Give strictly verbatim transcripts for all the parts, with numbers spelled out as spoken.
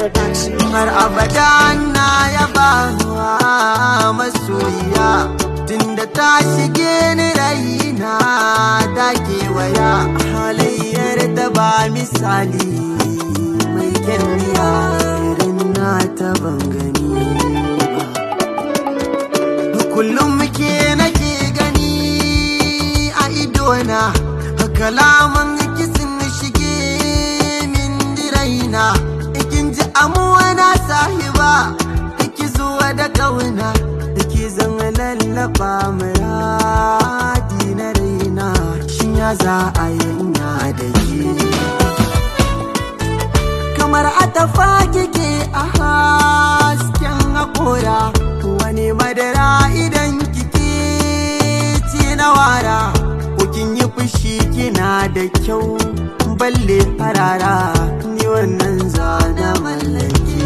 Production. har abada na yaba wa masoyiya tunda ta shige ni raina ta kewaya halayyar da ba misali mai kyalliya irin na ta bangani ba kullum muke nake gani a idona kalaman kisin shige min diraina ikin ji amuwa na sahiba iki zuwa da kauna iki zan lallaba muradi na raina shin ya za a yanya da ke kamar atafa kike a hasken hakora wani madara idan kike ci na wara kin yi fushi kina da kyau balle farara ni wannan zana mallake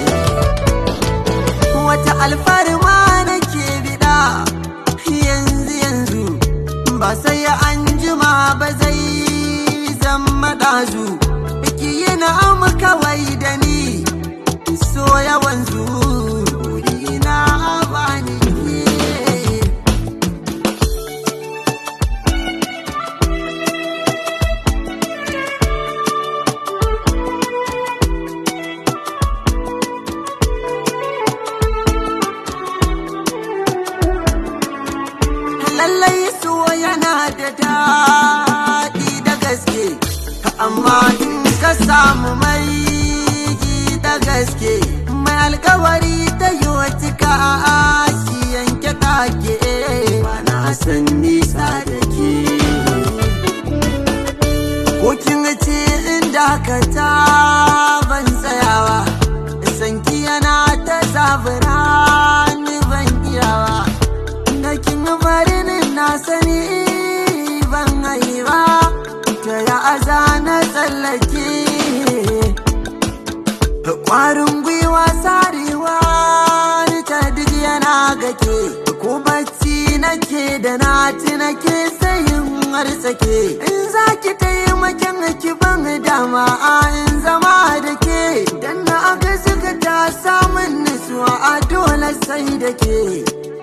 wata alfarma nake bida yanzu yanzu ba sai an jima ba zai zama dazu ki yi na'am kawai da ni so yawan zuri na bani lallai so yana da daɗi da gaske amma in ka samu mai da gaske mai alkawari ta yi wata ka shi yanke take ba na san nisa da ke ko kin ce inda ka ta ban tsayawa sanki yana ta zabura ni ban iyawa da kin bari na sani ban haiba ta ya aza na tsallake ƙwarin gwiwa sarewa ta duk yana gake ko bacci nake da nati nake sayin harsake in za ki taimakin ki ban dama in zama da ke dan na aga suka ta samun nutsuwa a dole sai da ke